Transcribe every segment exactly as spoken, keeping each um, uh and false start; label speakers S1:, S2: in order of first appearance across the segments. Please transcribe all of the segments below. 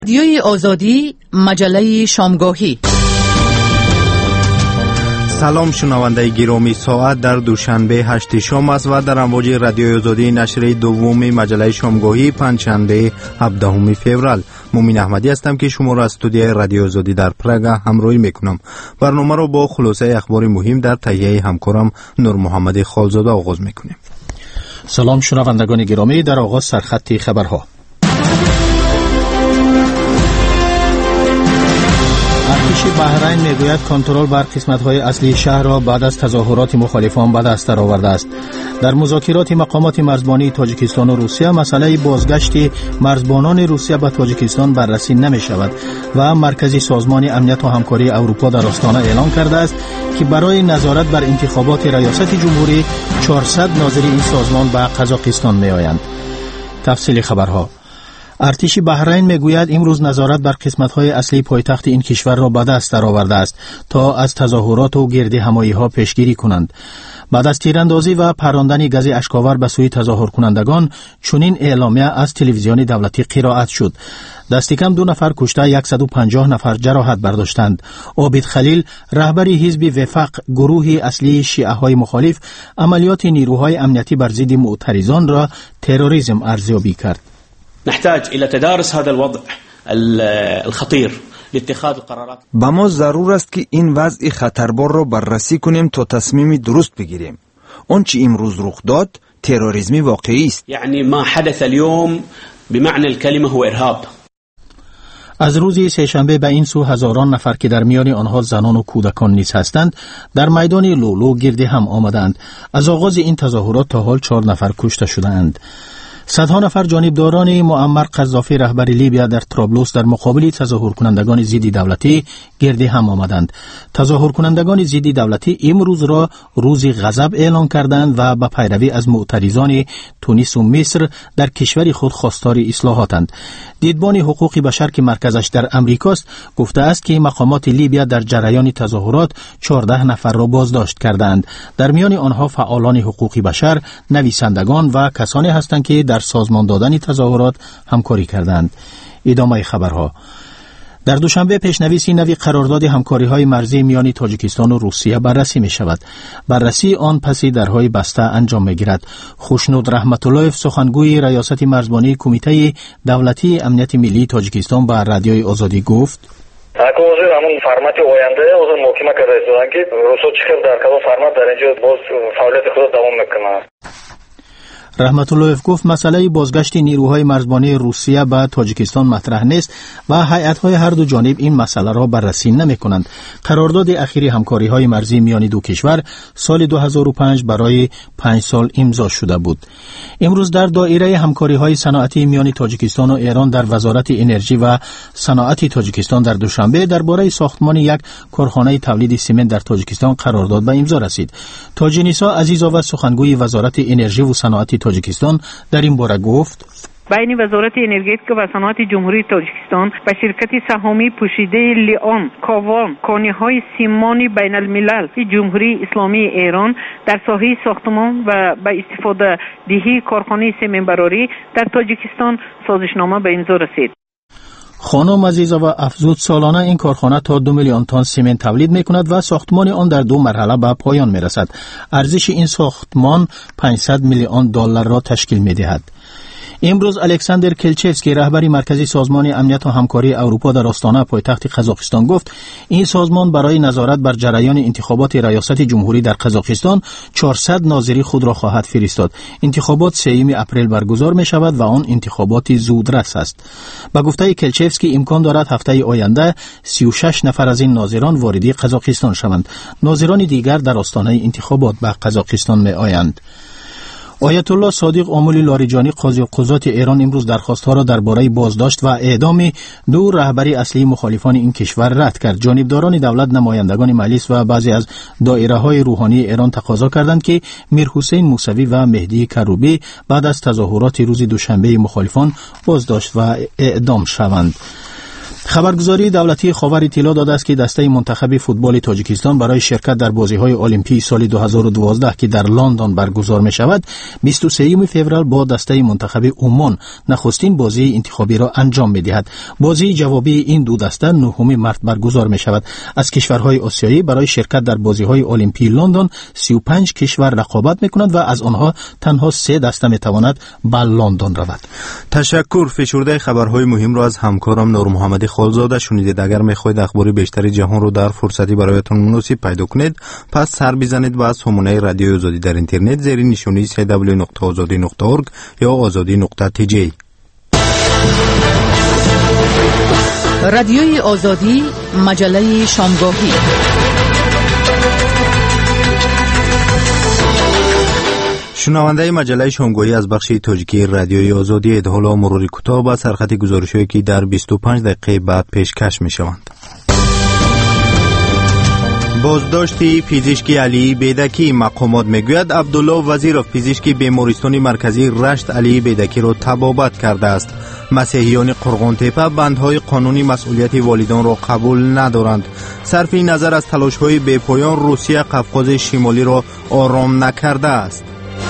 S1: رادیوی آزادی، مجله شامگاهی.
S2: سلام شنونده گرامی، ساعت در دوشنبه هشت شام است و در امواج رادیوی آزادی نشر دوم مجله شامگاهی پنجشنبه هفدهم فوریه. مومین احمدی هستم که شما را از استودیوی رادیو آزادی در پراگ همراهی میکنم. برنامه را با خلاصه اخبار مهم در تهیه همکارم نور محمد خالزاده آغاز میکنیم.
S3: سلام شنوندگان گرامی، در آغاز سرخط خبرها. ارتش بحرین میگوید کنترل بر قسمت‌های اصلی شهر را بعد از تظاهرات مخالفان به دست آورده است. در مذاکرات مقامات مرزبانی تاجیکستان و روسیه مسئله بازگشت مرزبانان روسیه به تاجیکستان بررسی نمی شود و مرکزی سازمان امنیت و همکاری اروپا در آستانه اعلام کرده است که برای نظارت بر انتخابات ریاست جمهوری چهارصد ناظر این سازمان به قزاقستان می آیند. تفصیل خبرها. ارتش بحرین میگوید امروز نظارت بر قسمت‌های اصلی پایتخت این کشور را به دست درآورده است تا از تظاهرات و گرد همایی‌ها پیشگیری کنند. بعد از تیراندازی و پراندن گاز اشک‌آور به سوی تظاهر کنندگان، چنین اعلامیه از تلویزیون دولتی قرائت شد. دست کم دو نفر کشته، صد و پنجاه نفر جراحت برداشتند. عابد خلیل، رهبر حزب وفاق، گروه اصلی شیعه‌های مخالف، عملیات نیروهای امنیتی بر ضد معترضان را تروریسم ارزیابی کرد.
S4: نحتاج إلى تدارس هذا الوضع الخطير لاتخاذ القرارات.
S5: با ما ضرور است که این وضع خطربار را بررسی کنیم تا تصمیم درست بگیریم. آنچه امروز رخ داد تروریسم واقعی است.
S4: یعنی ما حدث اليوم بمعنى الكلمه هو ارهاب.
S3: از روز سه‌شنبه به این سو هزاران نفر که در میان آنها زنان و کودکان نیز هستند در میدان لولو گرد هم آمدند. از آغاز این تظاهرات تا حال چهار نفر کشته شدند. صدها نفر جانبداران معمر قذافی رهبر لیبیا در طرابلس در مقابل تظاهر کنندگان ضد دولتی گرد هم آمدند. تظاهر کنندگان ضد دولتی امروز را روز غضب اعلان کردند و به پیروی از معترضان تونس و مصر در کشور خود خواستار اصلاحاتند. دیدبان حقوق بشر که مرکزش در امریکاست گفته است که مقامات لیبیا در جریان تظاهرات چهارده نفر را بازداشت کردند. در میان آنها فعالان حقوق بشر، نویسندگان و کسانی هستند که در سازمان دادن تظاهرات همکاری کردند. ادامه خبرها. در دوشنبه پیشنویسی نوی قرارداد همکاری‌های مرزی میان تاجیکستان و روسیه بررسی می شود. بررسی آن پسی درهای بسته انجام می گیرد. خوشنود رحمت‌الله‌اف، سخنگوی ریاست مرزبانی کمیته دولتی امنیت ملی تاجیکستان به رادیوی آزادی گفت:
S6: اکنون همون فرمت آینده اوزن محکمه کرده است که روسو چیکار در کدام فرمت در اینجا باز فعالیت خود دوام میکنه.
S3: رحمت‌الله‌اف گفت مسئله بازگشت نیروهای مرزبانی روسیه به تاجیکستان مطرح نیست و هیئت‌های هر دو جانب این مسئله را بررسی نمی‌کنند. قرارداد اخیری همکاری‌های مرزی میان دو کشور سال دو هزار و پنج برای پنج سال امضا شده بود. امروز در دایره همکاری‌های صنعتی میان تاجیکستان و ایران در وزارت انرژی و صنعت تاجیکستان در دوشنبه درباره ساختمان یک کارخانه تولید سمنت در تاجیکستان قرارداد به امضا رسید. تاجنیسا عزیزآور، سخنگوی وزارت انرژی و صنعت تاجیکستان، در این باره گفت:
S7: بین وزارت انرژی و صنعت جمهوری تاجیکستان و شرکت سهامی پوشیده لیان کاوان کانی‌های سیمانی بین الملل جمهوری اسلامی ایران در ساحه ساختمان و به استفاده دهی کارخانه سمنت‌براری در تاجیکستان سازشنامه به امضا رسید.
S3: خانم عزیزآور افزود سالانه این کارخانه تا دو میلیون تن سمنت تولید می کند و ساختمان آن در دو مرحله به پایان می رسد. ارزش این ساختمان پانصد میلیون دلار را تشکیل می دهد. امروز الکساندر کلچفسکی، رهبر مرکزی سازمان امنیت و همکاری اروپا در آستانه پایتخت قزاقستان گفت این سازمان برای نظارت بر جریان انتخابات ریاست جمهوری در قزاقستان چهارصد ناظری خود را خواهد فرستاد. انتخابات سوم اپریل برگزار می شود و آن انتخابات زودرس است. با گفته کلچفسکی امکان دارد هفته آینده سی و شش نفر از این ناظران واردی قزاقستان شوند. ناظران دیگر در آستانه انتخابات به قزاقستان می آیند. آیت الله صادق عامل لاریجانی، قاضی قضات ایران، امروز درخواست‌ها را درباره بازداشت و اعدام دو رهبر اصلی مخالفان این کشور رد کرد. جانبداران دولت، نمایندگان مجلس و بعضی از دایره‌های روحانی ایران تقاضا کردند که میرحسین موسوی و مهدی کروبی بعد از تظاهرات روز دوشنبه مخالفان بازداشت و اعدام شوند. خبرگزاری دولتی خاور اطلاع داده است که دسته منتخب فوتبال تاجیکستان برای شرکت در بازی‌های المپیک سال دو هزار و دوازده که در لندن برگزار می‌شود بیست و سوم فوریه با دسته منتخب عمان نخستین بازی انتخابی را انجام می‌دهد. بازی جوابی این دو دسته نهم مارس برگزار می‌شود. از کشورهای آسیایی برای شرکت در بازی‌های المپیک لندن سی و پنج کشور رقابت می‌کنند و از آنها تنها سه دسته می‌تواند به لندن رود.
S2: تشکر. فشرده خبرهای مهم را از همکارم نور محمدی خالزاده شنیدید. اگر می‌خواهید اخبار بیشتر جهان رو در فرصتی برایتان مناسب پیدا کنید پس سر بزنید به سامانه رادیوی آزادی در اینترنت زیر نشانی دبلیو دبلیو دبلیو نقطه آزادی نقطه اورگ یا آزادی نقطه تی جی.
S1: رادیوی آزادی مجله شامگاهی.
S2: شنونده مجله شامگاهی از بخش تاجیکی رادیوی آزادی ادحالا مرور کوتاه با سرخط گزارش‌هایی که در بیست و پنج دقیقه بعد پیشکش می‌شوند. بازداشت پزشکی علی بیدکی. مقامات میگوید عبدالله وزیرов پزشکی بیمارستان مرکزی رشت علی بیدکی را تبابت کرده است. مسیحیان قرغان‌تپه بندهای قانونی مسئولیت والدان را قبول ندارند. صرف نظر از تلاش‌های بی‌پایان روسیه قفقاز شمالی را آرام نکرده است.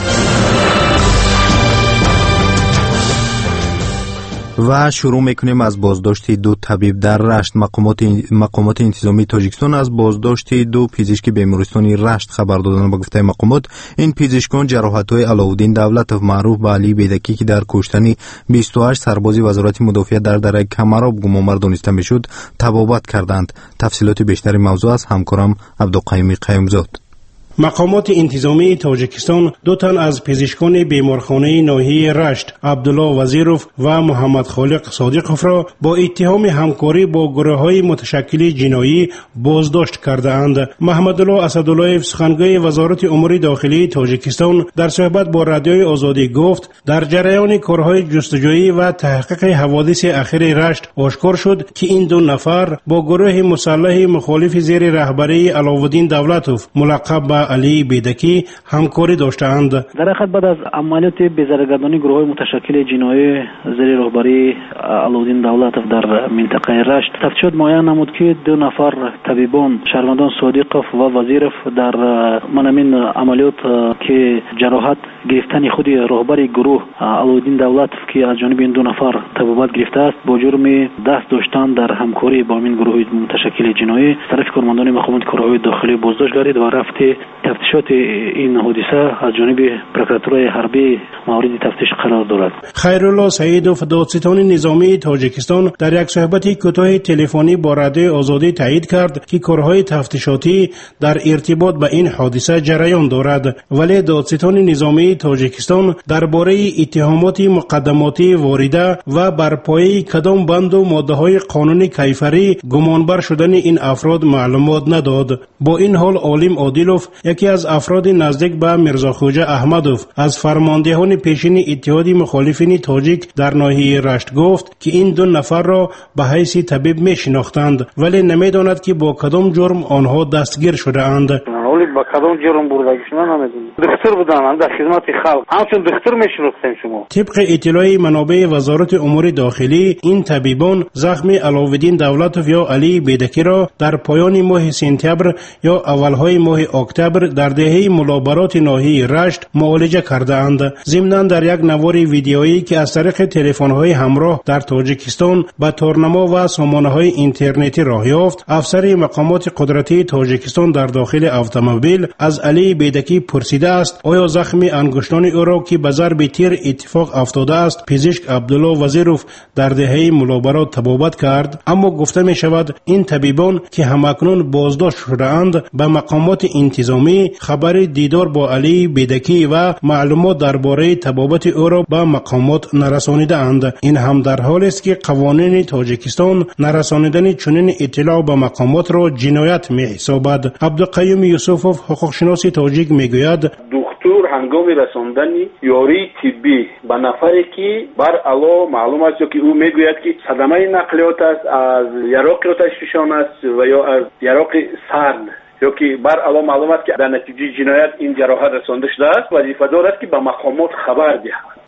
S2: و شروع میکنیم از بازداشت دو طبیب در رشت. مقامات مقامات انتظامی تاجیکستان از بازداشت دو پزشک بیمارستان رشت خبر دادند. با گفته مقامات این پزشکان جراحت‌های علاءالدین دولتov معروف به علی بیدکی که در کشتن بیست و هشت سرباز وزارت مدافعیت در دره کمراب گمانبر دانسته میشد تبابت کردند. تفصیلات بیشتر موضوع از همکارم عبدالقیوم قیومزاد.
S8: مقامات انتظامی تاجیکستان دو تن از پزشکان بیمارخانه ناحیه رشت عبدالله وزیرov و محمد خالق صادقov را با اتهام همکاری با گروه‌های متشکل جنایی بازداشت کرده‌اند. محمدالله اسدالله‌ov سخنگوی وزارت امور داخلی تاجیکستان در صحبت با رادیوی آزادی گفت در جریان کارهای جستجویی و تحقیق حوادث اخیر رشت آشکار شد که این دو نفر با گروه مسلح مخالف زیر رهبری علاءالدین دولتov ملقب به علی بیدکی همکاری داشتند.
S9: در حقیقت بعد از عملیات بیزارگردانی گروه‌های متشکل جنایی زیر رهبری علاءالدین دولتov در منطقه رشت تفتیشات معین نمود که دو نفر طبیبان شهروندان صادقov و وزیرov در منامین عملیات که جراحت گرفتن خود رهبر گروه علاءالدین دولتov که از جانب این دو نفر تبابت گرفته است با جرم دست داشتن در همکاری با این گروه متشکل جنایی طرف کارمندان مقامات کارهای داخلی بازداشت گردید و رفت تفتیشات این حادثه از جانب پروکراتورای حربی مورد تفتیش قرار دارد.
S8: خیرالله سعیدov دادستان نظامی تاجیکستان در یک صحبت کوتاه تلفنی با رادیو آزادی تایید کرد که کارهای تفتیشاتی در ارتباط به این حادثه جریان دارد، ولی دادستان نظامی تاجیکستان درباره اتهامات مقدماتی وارده و بر پایه کدام بند و ماده‌های قانون کیفری گمانبر شدن این افراد معلومات نداد. با این حال عالم عادلov یکی از افراد نزدیک به میرزاخوجه احمدov از فرماندهان پیشین اتحاد مخالفین تاجیک در ناحیه رشت گفت که این دو نفر را به حیث طبیب می شناختند ولی نمیداند که با کدام جرم آنها دستگیر شده اند.
S10: ولی با کدام جرم بردگیشون نمیدونم. دکتر بودن در خدمت خلق. همچون دکتر میشناختیم شما.
S8: طبق اطلاع منابع وزارت امور داخلی این طبیبان زخم علاءالدین دولتov یا علی بیدکی را در پایان ماه سپتامبر یا اولهای ماه اکتبر در دهه ملابرات ناحیه رشت معالجه کرده اند. ضمناً در یک نوار ویدیویی که از طریق تلفن‌های همراه در تاجیکستان به تورنما و سامانه‌های اینترنتی راه یافت، افسر مقامات قدرتی تاجیکستان در داخل اتومبیل از علی بیدکی پرسیده است آیا زخم انگشتان او را که به ضرب تیر اتفاق افتاده است پزشک عبدالله وزیرov در دهه ملابرات تبابت کرد، اما گفته می شود این طبیبان که همکنون بازداشت شده اند به مقامات انتظامی خبر دیدار با علی بیدکی و معلومات درباره تبابت او را به مقامات نرسانیده اند. این هم در حالی است که قوانین تاجیکستان نرسانیدن چنین اطلاع به مقامات را جنایت می حسابد. عبدالقیوم یوسفov حقوقشناس تاجیک می گوید
S11: دکتر هنگام رساندن یاری طبی به نفری که بر علا معلوم است که او میگوید که صدمه نقلیات است از یراق آتشفشان است و یا از یراق سرد یا که بر علا معلوم است که در نتیجه جنایت این جراحت رسانده شده است وظیفه دارد که به مقامات خبر دهد.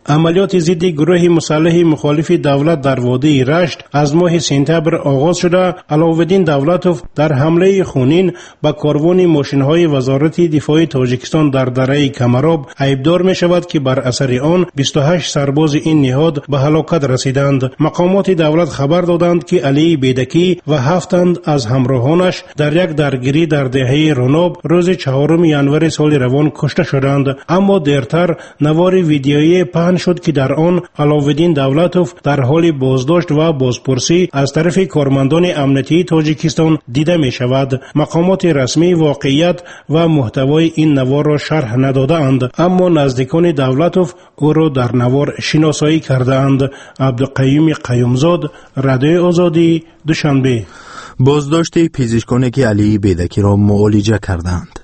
S8: عملیات ضد گروه مسلح مخالف دولت در وادی رشت از ماه سپتامبر آغاز شده. علاوالدین دولتوف در حمله خونین به کاروان ماشین‌های وزارت دفاع تاجیکستان در دره کمراب عیبدار می شود که بر اثر آن بیست و هشت سرباز این نهاد به هلاکت رسیدند. مقامات دولت خبر دادند که علی بیدکی و هفتند از همراهانش در یک درگیری در دهه روناب روز چهارم ژانویه سال روان کشته شدند. اما دیرتر نوار ویدیویی پهن شد که در آن علاوالدین دولتوف در حال بازداشت و بازپرسی از طرف کارمندان امنیتی تاجیکستان دیده می شود. مقامات رسمی واقعیت و محتوای این نوار را شرح ندادند، اما نزدیکان دولتوف او را در نوار شناسایی کردند. عبدالقیوم قیومزاد، رادیو آزادی، دوشنبه.
S2: بازداشت پزشکانی که علی بیدکی را معالجه کردند.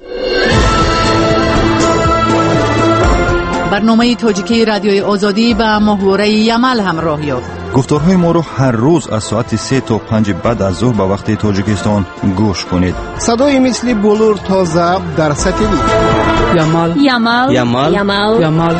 S1: برنامه تاجیکی رادیوی آزادی به محوره یمل همراه یافت.
S5: گفتارهای ما رو هر روز از ساعت سه تا پنج بعد از ظهر به وقت تاجیکستان گوش کنید.
S12: صدای مثل بلور تا ضبط در سطح
S1: یمل
S13: یمل
S1: یمل
S13: یمل
S1: یمل.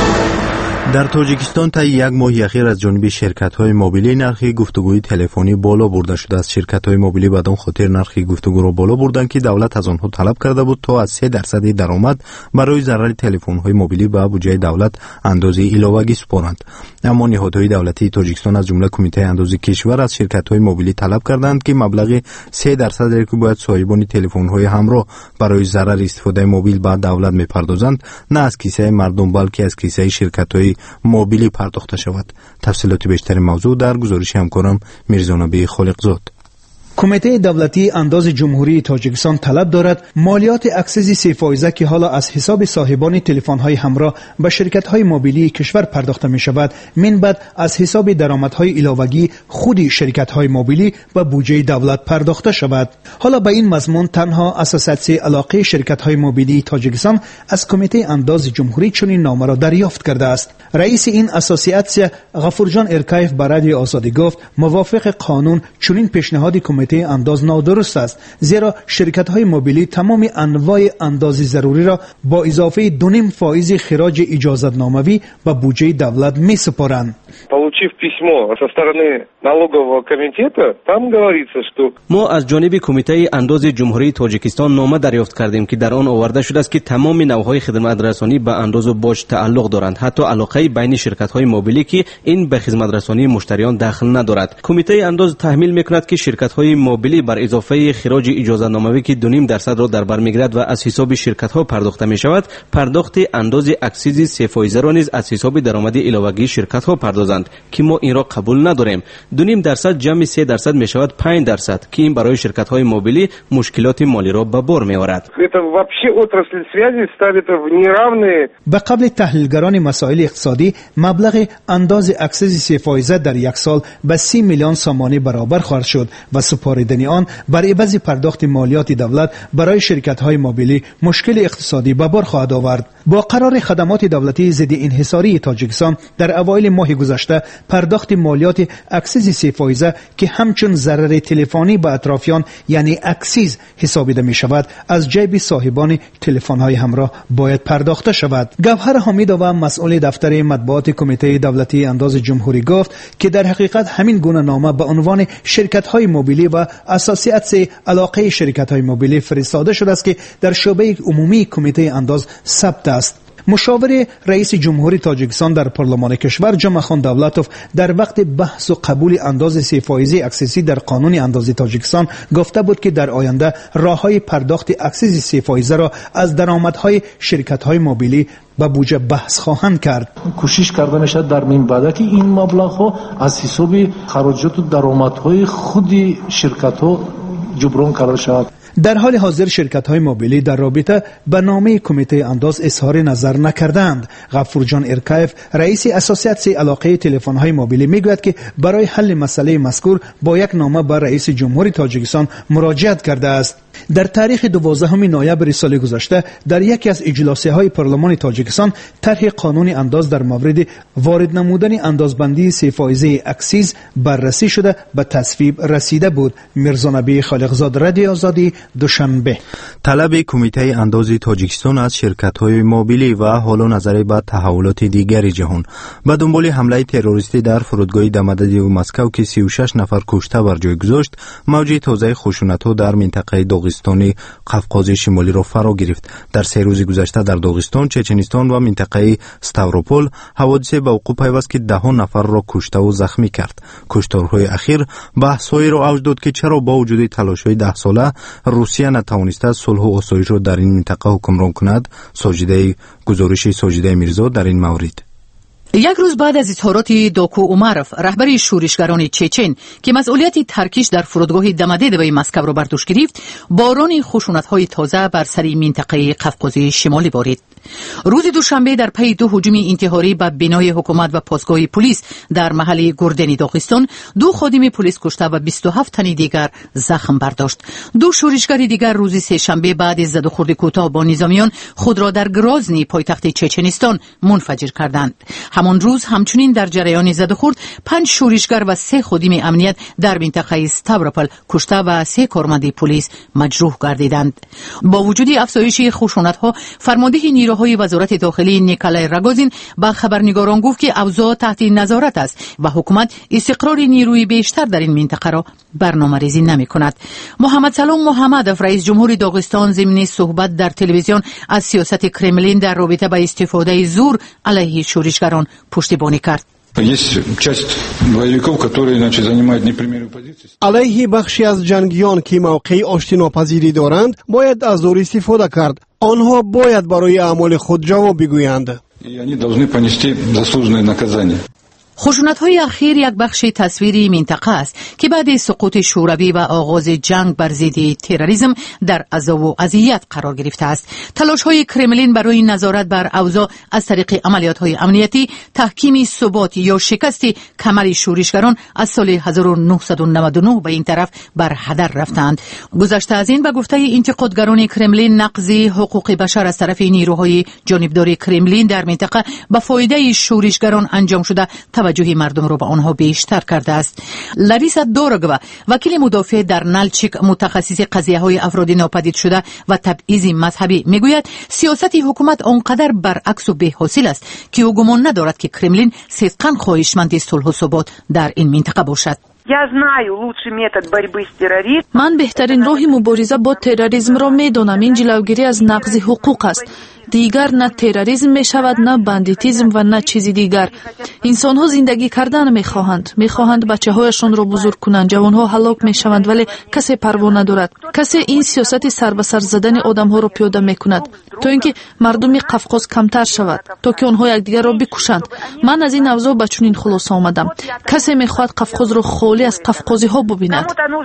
S2: در تاجیکستان تا یک ماه اخیر از جانب شرکت‌های موبیلی نرخ گفتگوی تلفنی بالا برده شده است. شرکت‌های موبیلی بدان خاطر نرخ گفتگو را بالا بردند که دولت از آنها طلب کرده بود تا از سه درصد درآمد برای ضرر تلفن‌های موبیلی به بودجه دولت اندازه علاوه‌ای سپارند. اما نهادهای دولتی تاجیکستان از جمله کمیته اندازه کشور از شرکت‌های موبیلی طلب کردند که مبلغ سه درصد را که باید صاحبان تلفن‌های همراه برای ضرر استفاده موبیل به دولت می‌پردازند نه از کیسه مردم بلکه از کیسه شرکت‌های موبیلی پرداخته شود. تفصیلات بیشتر موضوع در گزارش همکارم میرزا نبی خالقزاد.
S14: کمیته دولتی انداز جمهوری تاجیکستان طلب دارد مالیات اکسیز سه فائزه که حالا از حساب صاحبان تلفن‌های همراه به شرکت‌های موبیلی کشور پرداخته می‌شود من بعد از حساب درآمدهای علاوه‌ای خود شرکت‌های موبیلی به بودجه دولت پرداخته شود. حالا به این مضمون تنها اساسیاسیون علاقه شرکت‌های موبیلی تاجیکستان از کمیته انداز جمهوری چنین نامه را دریافت کرده است. رئیس این اساسیاسیون غفورجان ارکایف به رادیو آزادی گفت موافق قانون چنین پیشنهاد کمیته انداز نادرست است، زیرا شرکت‌های موبیلی تمام انواع انداز ضروری را با اضافه دو نیم فائز خراج اجازتناموی به بودجه دولت می‌سپارند.
S15: Получив письмо со стороны налогового комитета, там говорится, что
S16: ما از جانب کمیته انداز جمهوری تاجیکستان نامه دریافت کردیم که در آن آورده شده است که تمام نوع‌های خدمات رسانی به انداز و باج تعلق دارند، حتی علاقه بین شرکت‌های موبیلی که این به خدمات رسانی مشتریان دخل ندارد. کمیته انداز تحمیل می‌کند که شرکت‌های موبیلی بر اضافه خراج اجازتناموی که دو نیم درصد را در بر می‌گیرد و از حساب شرکت‌ها پرداخته می‌شود، پرداخت انداز اکسیز سه فائز را نیز از حساب درآمد علاوه‌ای شرکت‌ها پردازند که ما این را قبول نداریم. دو نیم درصد جمع سه درصد می‌شود پنج درصد که این برای شرکت‌های موبیلی مشکلات مالی را به بار می‌آورد.
S14: به قبل تحلیلگران مسائل اقتصادی مبلغ انداز اکسیز سه فائز در یک سال به سی میلیون سامانه برابر خواهد شد و سپاریدن آن بر عوض پرداخت مالیات دولت برای شرکت‌های موبیلی مشکل اقتصادی به بار خواهد آورد. با قرار خدمات دولتی ضد انحصاری تاجیکستان در اوایل ماه گذشته پرداخت مالیات اکسیز سه فائز که همچون ضرر تلفنی به اطرافیان یعنی اکسیز حسابیده می شود از جیب صاحبان تلفن‌های همراه باید پرداخته شود. گوهر حمیدوی مسئول دفتر مطبوعات کمیته دولتی انداز جمهوری گفت که در حقیقت همین گونه نامه به عنوان شرکت‌های موبیلی و اساسیات علاقه شرکت‌های موبیلی فرستاده شده است که در شعبه عمومی کمیته انداز ثبت است. مشاور رئیس جمهوری تاجیکستان در پارلمان کشور جمعخان دولتوف در وقت بحث و قبول انداز سه فائز اکسیزی در قانون اندازه تاجیکستان گفته بود که در آینده راه‌های پرداخت اکسیز سه فائز را از درآمدهای شرکت‌های موبیلی به بودجه بحث خواهند کرد.
S17: کوشش کرده میشد در این بعد که این مبلغ از حساب خراجات و درآمدهای خود شرکت‌ها جبران کرده شود.
S14: در حال حاضر شرکت‌های موبیلی در رابطه به نامه کمیته انداز اظهار نظر نکردند. غفورجان ارکایف رئیس اساسیاسیون علاقه تلفن‌های موبیلی میگوید که برای حل مسئله مذکور با یک نامه به رئیس جمهوری تاجیکستان مراجعت کرده است. در تاریخ دوازدهم نوامبر سال گذشته در یکی از اجلاس‌های پارلمان تاجیکستان طرح قانون انداز در مورد وارد نمودن اندازبندی سه فائزه اکسیز بررسی شده به تصویب رسیده بود. میرزا نبی خالقزاد، رادیو آزادی، دوشنبه.
S2: طلب کمیته انداز تاجیکستان از شرکت‌های موبیلی و حال و نظر به تحولات دیگر جهان به دنبال حمله تروریستی در فرودگاه دمددی و مسکو که سی و شش نفر کشته بر جای گذاشت، موج تازه خشونت‌ها در منطقه داغستانی قفقاز شمالی را فرا گرفت. در سه روز گذشته در داغستان، چچنستان و منطقه ستاوروپول حوادث به وقوع پیوست که ده نفر را کشته و زخمی کرد. کشتارهای اخیر بحث‌هایی را اوج داد که چرا با وجود تلاش‌های ده ساله روسیه نتوانسته صلح و آسایش را در این منطقه حکمران کند. ساجده گزارش ساجده میرزا در این مورد.
S1: یک روز بعد از اظهارات دوکو اومروف، رهبر شورشگران چچن که مسئولیت ترکیش در فرودگاه دمددی مسکو را بر دوش گرفت، باران خشونت‌های تازه بر سر منطقه قفقاز شمالی بارید. روز دوشنبه در پی دو هجوم انتحاری به بنای حکومت و پاسگاه پلیس در محل گردن داغستان، دو خادم پلیس کشته و بیست و هفت تن دیگر زخم برداشت. دو شورشگر دیگر روز سه شنبه بعد از زد و خورد کوتاه با نظامیان خود را در گرازنی پایتخت چچنستان منفجر کردند. همان روز همچنین در جریان زد و خورد پنج شورشگر و سه خادم امنیت در منطقه ستاوروپول کشته و سه کارمند پلیس مجروح گردیدند. با وجود افزایش خشونت‌ها، فرمانده نیروهای وزارت داخلی نیکولای راگوزین با خبرنگاران گفت که اوضاع تحت نظارت است و حکومت استقرار نیروی بیشتر در این منطقه را برنامه‌ریزی نمی‌کند. محمد سلام محمدов، رئیس جمهور داغستان، ضمن صحبت در تلویزیون از سیاست کرملین در رابطه با استفاده زور علیه شورشگران پشتیبانی کرد.
S12: علیه بخشی از جنگیان که موقع آشتیناپذیری دارند باید از زور استفاده کرد. آنها باید برای اعمال خود جواب بگویند.
S1: خشونت‌های اخیر یک بخش تصویری منطقه است که بعد از سقوط شوروی و آغاز جنگ بر ضد تروریسم در عذاب و اذیت قرار گرفته است. تلاش‌های کرملین برای نظارت بر اوضاع از طریق عملیات‌های امنیتی، تحکیم ثبات یا شکست کمر شورشگران از سال هزار و نهصد و نود و نه به این طرف بر هدر رفتند. گذشته از این به گفته انتقادگران کرملین، نقض حقوق بشر از طرف نیروهای جانبدار کرملین در منطقه به فایده شورشگران انجام شده توجه مردم را به آنها بیشتر کرده است. لاریسا دوروگوا، وکیل مدافع در نلچیک، متخصص قضیه‌های افراد ناپدید شده و تبعیض مذهبی، میگوید سیاست حکومت آنقدر برعکس و بی‌حاصل است که او گمان ندارد که کرملین صدقاً خواهشمند صلح و ثبات در این منطقه باشد.
S13: من بهترین راه مبارزه با تروریسم را میدانم. این جلوگیری از نقض حقوق است. دیگر نه تروریسم می شود، نه بندیتیزم و نه چیزی دیگر. انسان ها زندگی کردن می خواهند. می خواهند بچه هایشان را بزرگ کنند. جوان ها هلاک می شوند ولی کسی پروا ندارد. کسی این سیاست سر به سر زدن آدم ها را پیاده می کند تا اینکه مردم قفقاز کمتر شود، تا که آنها یکدیگر را بکشند. من از این اوضاع به چنین خلاصه آمدم. کسی می خواهد قفقاز را خالی از قفقازی ها ببیند.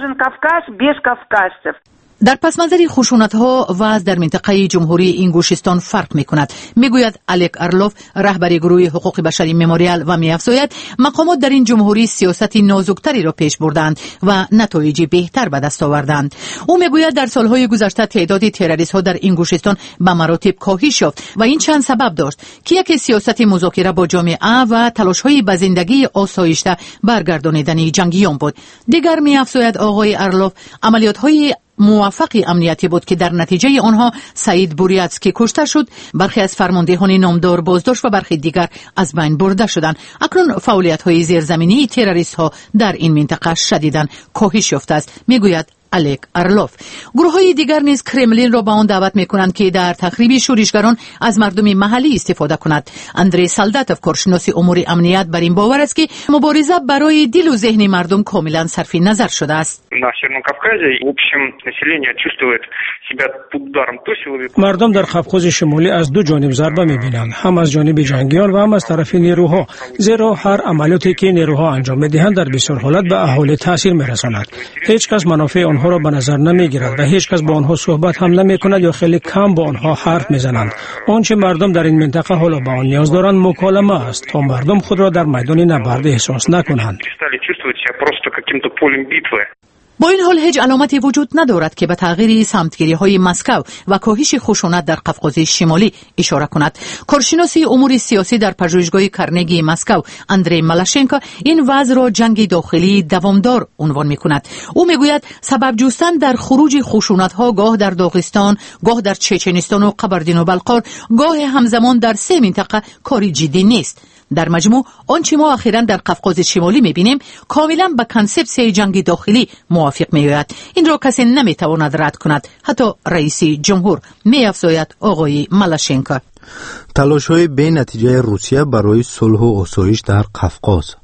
S1: در پس منظر خشونت‌ها وضع در منطقه جمهوری انگوشستان فرق می‌کند، میگوید الک ارلوف، رهبر گروه حقوق بشری مموریال، و می‌افزاید مقامات در این جمهوری سیاست نازکتری را پیش بردند و نتایج بهتر به دست آوردند. او میگوید در سالهای گذشته تعداد تروریست‌ها در انگوشستان به مراتب کاهش یافت و این چند سبب داشت که یکی سیاست مذاکره با جامعه و تلاش‌های به زندگی آسایشته برگردانیدن جنگیان بود. دیگر می‌افزاید آقای ارلوف عملیات‌های موفق امنیتی بود که در نتیجه آنها سعید بوریاتسکی کشته شد، برخی از فرماندهان نامدار بازداشت و برخی دیگر از بین برده شدند. اکنون فعالیت‌های زیرزمینی تروریست‌ها در این منطقه شدیداً کاهش یافته است، میگوید الک ارلوف. گروه‌های دیگر نیز کرملین را به آن دعوت می‌کنند که در تخریب شورشگران از مردم محلی استفاده کند. اندری سالداتوف، کارشناس امور امنیت، بر این باور است که مبارزه برای دل و ذهن مردم کاملا صرف نظر شده است.
S8: مردم در قفقاز شمالی از دو جانب ضربه می‌بینند، هم از جانب جنگیان و هم از طرف نیروها، زیرا هر عملیاتی که نیروها انجام می‌دهند در بسیار حالت به اهالی تاثیر می‌رساند. هیچ کس منافع آنها را به نظر نمی‌گیرد و هیچ کس با آنها صحبت هم نمی‌کند یا خیلی کم با آنها حرف می‌زنند. آنچه مردم در این منطقه حالا به آن نیاز دارند مکالمه است تا مردم خود را در میدان نبرد احساس نکنند.
S1: با با این حال هیچ علامتی وجود ندارد که به تغییر سمتگیری های مسکو و کاهش خشونت در قفقاز شمالی اشاره کند. کارشناس امور سیاسی در پژوهشگاه کارنگی مسکو اندری مالاشنکو این وضع را جنگ داخلی دوامدار عنوان می‌کند. او میگوید سبب جستن در خروج خشونت‌ها گاه در داغستان، گاه در چچنستان و قبردین و بلقار، گاه همزمان در سه منطقه کاری جدی نیست. در مجموع آنچه ما اخیراً در قفقاز شمالی می‌بینیم کاملاً با کانسپسیون جنگ داخلی موافق می‌آید. این را کسی نمی‌تواند رد کند، حتی رئیس جمهور، می‌افزاید آقای مالاشنکو.
S2: تلاش‌های بی نتیجه روسیه برای صلح و آسایش در قفقاز.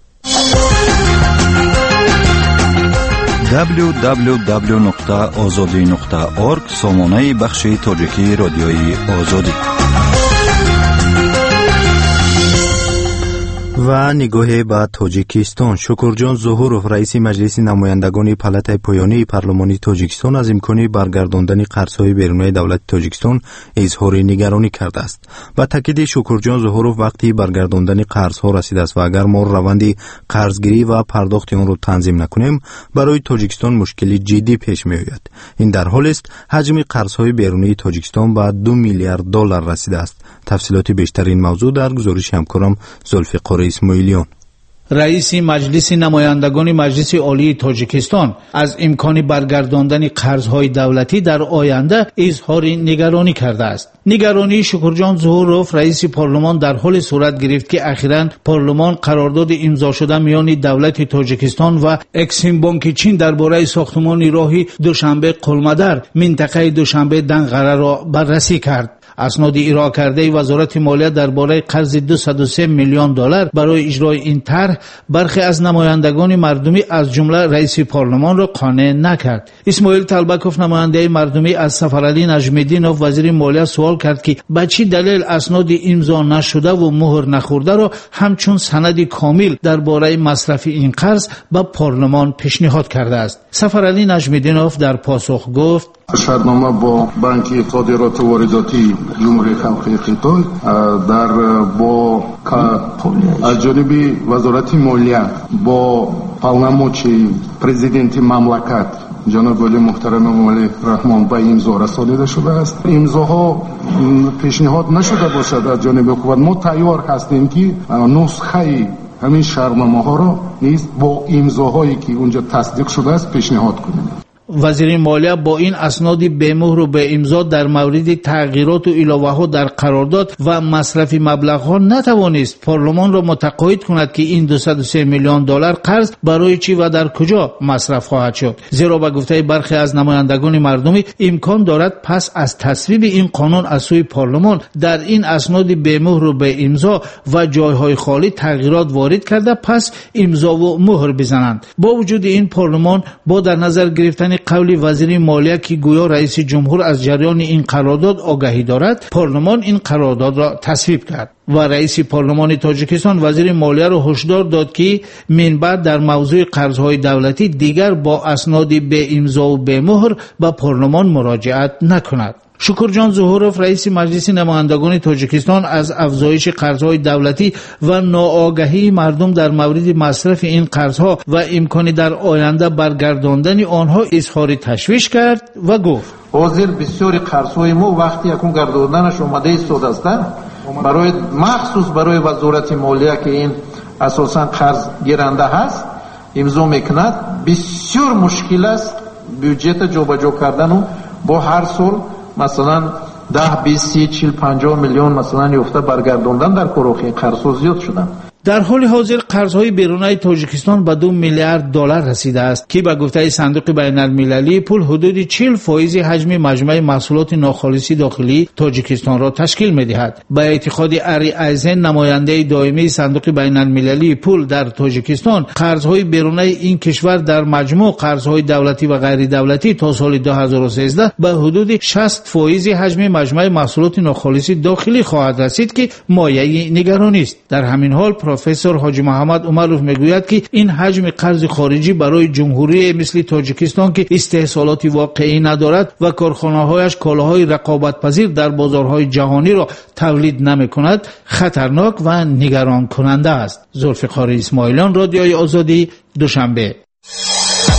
S18: دبلیو دبلیو دبلیو نقطه آزادی نقطه اورگ سامانه بخش تاجیکی رادیوی آزادی.
S2: و نگاه به تاجیکستان. شکرجان ظهورов رئیس مجلس نمایندگان پالاتای پایانی پارلمانی تاجیکستان از امکان برگرداندن قرض‌های بیرونی دولت تاجیکستان اظهار نگرانی کرده است. با تاکید شکرجان ظهورов وقتی برگرداندن قرض‌ها رسیده است و اگر ما روند قرضگیری و پرداخت آن را تنظیم نکنیم برای تاجیکستان مشکلی جدی پیش می‌آید. این در حالی است حجم قرض‌های بیرونی تاجیکستان به دو میلیارد دلار رسیده است. تفصیلات بیشتر این موضوع در گزارش همکارم زلفقار اسماعیلیان.
S19: رئیس مجلس نمایندگان مجلس عالی تاجیکستان از امکان برگرداندن قرض‌های دولتی در آینده اظهار نگرانی کرده است. نگرانی شکرجان ظهورov رئیس پارلمان در حال صورت گرفت که اخیراً پارلمان قرارداد امضا شده میان دولت تاجیکستان و اکسیم بانک چین درباره ساختمان راه دوشنبه قلمدر منطقه دوشنبه دنقره را بررسی کرد. اسناد ارائه کرده وزارت مالیه درباره قرض دویست و سه میلیون دلار برای اجرای این طرح برخی از نمایندگان مردمی از جمله رئیس پارلمان را قانع نکرد. اسماعیل طلبکوف نماینده مردمی از سفرعلی نجمیدینوف وزیر مالیه سوال کرد که به چه دلیل اسناد امضا نشده و مهر نخورده را همچون سند کامل درباره مصرف این قرض به پارلمان پیشنهاد کرده است. سفرعلی نجمیدینوف در پاسخ گفت
S20: شرطنامه با بانک صادرات و وارداتی جمهوری خلقی خیتای در با از جانب وزارت مالیه با پالناموچی پرزیدنت مملکت جناب ولی محترم ولی رحمان به امضا رسانیده شده است. امضاها پیشنهاد نشده باشد از جانب حکومت. ما تیار هستیم که نسخه همین شرطنامه ها را نیز با امضاهایی که اونجا تصدیق شده است پیشنهاد کنیم.
S19: وزیر مالیه با این اسناد به مهر و به امضا در مورد تغییرات و علاوه ها در قرارداد و مصرف مبلغ ها نتوانست پارلمان را متقاعد کند که این دویست و سه میلیون دلار قرض برای چی و در کجا مصرف خواهد شد. زیرا به گفته برخی از نمایندگان مردمی امکان دارد پس از تصویب این قانون از سوی پارلمان در این اسناد به مهر و به امضا و جایهای خالی تغییرات وارد کرده پس امضا و مهر بزنند. با وجود این پارلمان با در نظر گرفتن قول وزیر مالیه که گویا رئیس جمهور از جریان این قرارداد آگاهی دارد پارلمان این قرارداد را تصویب کرد و رئیس پارلمان تاجیکستان وزیر مالیه را هشدار داد که من بعد در موضوع قرضهای دولتی دیگر با اسناد به امضا و به مهر به پارلمان مراجعت نکند. شکرجان ظهورov رئیس مجلس نمایندگان تاجیکستان از افزایش قرضهای دولتی و ناآگاهی مردم در مورد مصرف این قرضها و امکان در آینده برگرداندن آنها اظهار تشویش کرد و گفت
S21: حاضر بسیاری قرضهای ما وقتی اکنون گرداندنش اومده ایستاده است برای مخصوص برای وزارت مالیه که این اساسا قرض گیرنده هست امضا میکند بسیار مشکل است بودجت جابجا کردن و با هر سال مثلا ده بیست سی چهل پنجاه میلیون مثلا یافته برگرداندن در کروخی قرض زیاد شدن.
S19: در حال حاضر قرضهای بیرونی تاجیکستان به دو میلیارد دلار رسیده است که به گفته صندوق بین المللی پول حدود چهل فیصد حجم مجموع محصولات ناخالص داخلی تاجیکستان را تشکیل می‌دهد. به اعتقاد اری ایزن نماینده دائمی صندوق بین المللی پول در تاجیکستان قرضهای بیرونی این کشور در مجموع قرضهای دولتی و غیر دولتی تا سال دو هزار و سیزده به حدود شصت فیصد حجم مجموع محصولات ناخالص داخلی خواهد رسید که مایه نگرانی است. در همین حال پروفسور حاجی محمد عمروف میگوید که این حجم قرض خارجی برای جمهوری مثل تاجیکستان که استحصالاتی واقعی ندارد و کارخانه‌هایش کالاهای رقابت پذیر در بازارهای جهانی را تولید نمی‌کند خطرناک و نگران کننده است. زلفقار اسماعیلیان، رادیوی آزادی، دوشنبه.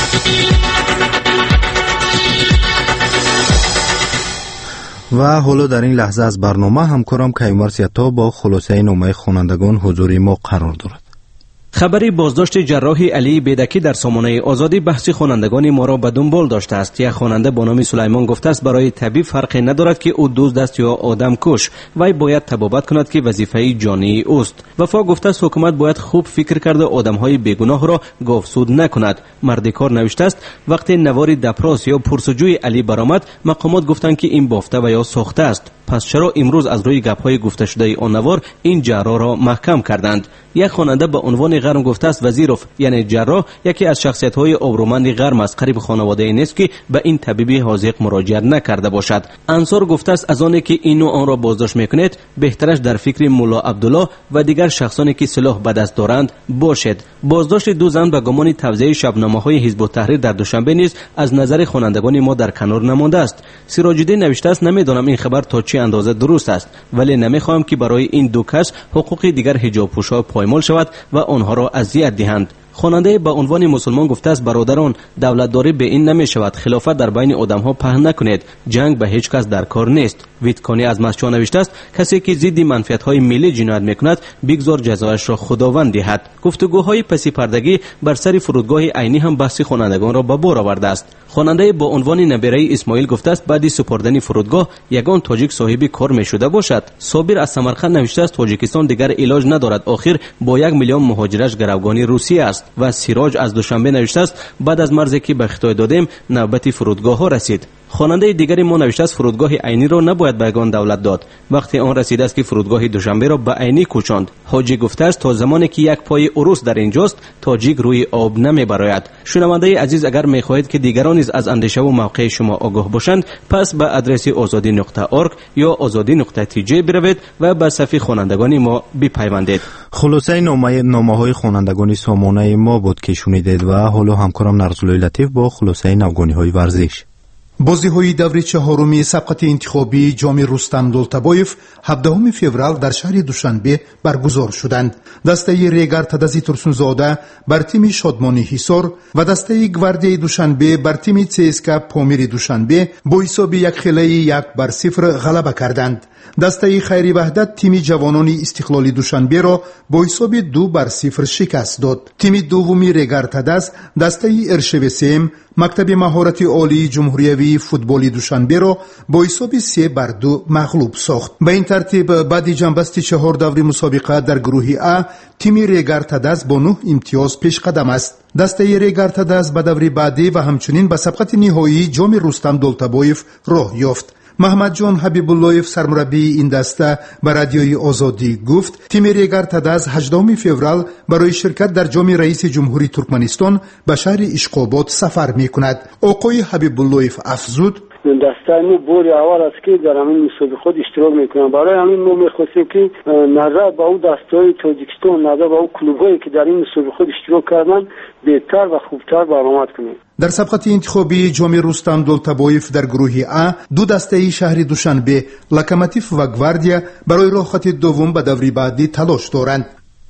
S2: و حالا در این لحظه از برنامه همکارم کیومرث سیاتا با خلاصه نامه خوانندگان حضور ما قرار دارد.
S16: خبری بازداشت جراح علی بیدکی در سامانه آزادی بحث خوانندگان ما را به دنبال داشته است. یک خواننده با نام سلیمان گفته است برای طبیب فرقی ندارد که او دزد است یا آدم کش، وی باید تبابت کند که وظیفه جانی اوست. وفا گفته است حکومت باید خوب فکر کرده آدمهای بیگناه را گاوسود نکند. مردکار نوشته است وقتی نوار دپراس یا پرسجوی علی برآمد مقامات گفتند که این بافته و یا ساخته است، پس چرا امروز از روی گپ‌های گفته شده آن نوار این جراح را محکم کردند؟ یک خواننده به عنوان غرم گفته است وزیروف یعنی جراح یکی از شخصیت‌های آبرومند غرم است، قریب خانواده نیست که به این طبیبی حاذق مراجعه نکرده باشد. انصار گفته است از آنی که اینو آن را بازداشت میکنید بهترش در فکر مولا عبدالله و دیگر شخصانی که سلاح به دست دارند باشید. بازداشت دو زن به گمان توزیع شبنامه‌های حزب التحریر در دوشنبه نیز از نظر خوانندگان ما در کنار نمانده است. سراج الدین نوشته است نمیدانم این خبر تا چه اندازه درست است، ولی نمیخواهم که برای این دو کس حقوق دیگر حجاب پوشا پایمال شود و آنها را اذیت دهند. خواننده با عنوان مسلمان گفته است برادران دولتداری به این نمی شود، خلافت در بین آدم ها پهن نکنید، جنگ به هیچ کس در کار نیست. ویتکانی از مسجد نوشته است کسی که ضد منفعت های ملی جنایت میکند بگذار جزایش را خداوند دهد. گفتگوهای پسی پردگی بر سر فرودگاه عینی هم بحث خوانندگان را به بار آورده است. خواننده با عنوان نبیره اسماعیل گفته است بعد سپردن فرودگاه یگان تاجیک صاحب کار میشده باشد. صابر از سمرقند نوشته است تاجیکستان دیگر علاج ندارد، آخر با یک میلیون مهاجرش گروگانی روسیه است. و سیراج از دوشنبه نوشته است بعد از مرزی که به خطای دادیم نوبت فرودگاه ها رسید. خواننده دیگری ما نوشته است فرودگاه عینی را نباید به یگان دولت داد، وقتی آن رسیده است که فرودگاه دوشنبه را به عینی کوچاند. حاجی گفته است تا زمانی که یک پای عروس در اینجاست تاجیک روی آب نمیبراید. شنونده عزیز اگر میخواهید که دیگران نیز از اندیشه و موقع شما آگاه باشند پس به آدرس آزادی نقطه اورگ یا آزادی نقطه تی جی بروید و به صفحه خوانندگان ما بپیوندید.
S2: خلاصه نامه نامه‌های خوانندگان سامانه ما بود که شنیدید و حالا همکارم نرزولای لطیف با خلاصه نوگانی‌های ورزش.
S14: بازی‌های دور چهارمی سبقت انتخابی جام رستم دولتبایف هفدهم فوریه در شهر دوشنبه برگزار شدند. دسته ریگر تدزی ترسونزاده بر تیم شادمانی حصار و دسته گواردیای دوشنبه بر تیم سیسکا پامیر دوشنبه با حساب یک خیلی یک بر صفر غلبه کردند. دسته خیری وحدت تیم جوانان استقلالی دوشنبه را با حساب دو بر صفر شکست داد. تیم دومی ریگر تدز دسته ارشوسیم مکتب مهارت عالی جمهوریوی فوتبالی دوشنبه را با حساب سه بر دو مغلوب ساخت. به این ترتیب بعد جنبست چهار دوره مسابقه در گروه ا تیم ریگر تدز با نه امتیاز پیش قدم است. دسته ریگر تدز به دوره بعدی و همچنین به سبقت نهایی جام رستم دولتبایف راه یافت. محمد جان حبیب اللهیف سرمربی این دسته به رادیوی آزادی گفت تیم ریگر تدز هجدهم فوریه برای شرکت در جام رئیس جمهوری ترکمنستان به شهر اشقاباد سفر می کند. آقای حبیب اللهیف افزود
S10: دسته ما بوری اول است که در همین مسابقه خود اشتراک میکنم. برای همین ما میخواستیم که نظر به اون دسته‌های تاجیکستان، نظر به اون کلوبایی که در این مسابقه خود اشتراک کردن بهتر و خوبتر برآمد کنیم.
S14: در سبقت انتخابی جام رستم دولتبایف در گروه ا دو دسته شهر دوشنبه لوکوموتیو و گواردیا برای راه خط دوم به دوره بعدی تلاش دارند.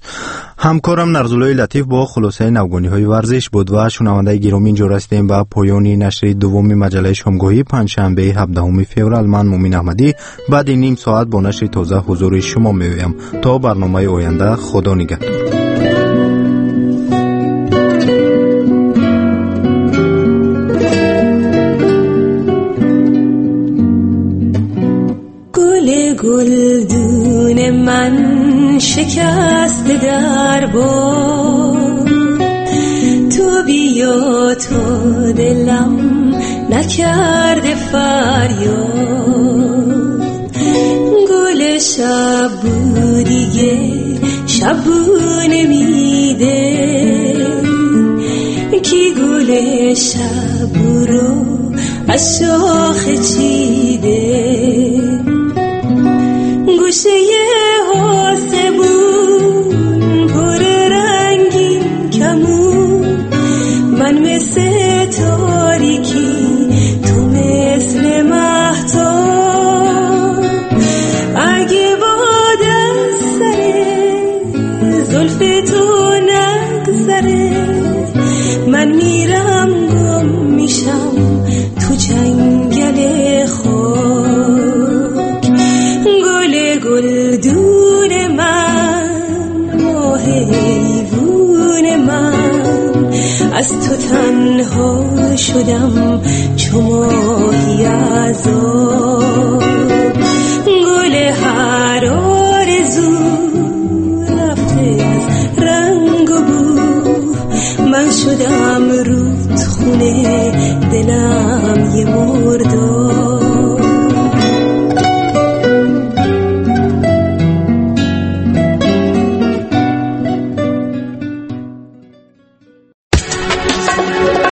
S2: همکارم نرزولای لطیف با خلاصه نوگانی‌های ورزش بود و شنونده گرامی اینجا رسیدیم به پایان نشر دوم مجله شامگاهی پنجشنبه هفدهم فوریه. من مومین احمدی بعد نیم ساعت با نشر تازه حضور شما می‌آیم. تا برنامه آینده خدا نگهدار.
S4: گل گلدون من شکست در باد تو بیا تا دلم نکرده فریاد گل شب دیگه شبو نمیده کی گل شب رو از شاخه چیده گوشه آسمون پر رنگین کمون من مثل تاریکی تو مثل مهتاب اگه باد از سر زلف تو نگذره من میرم تنها شدم چو ماهی از آب.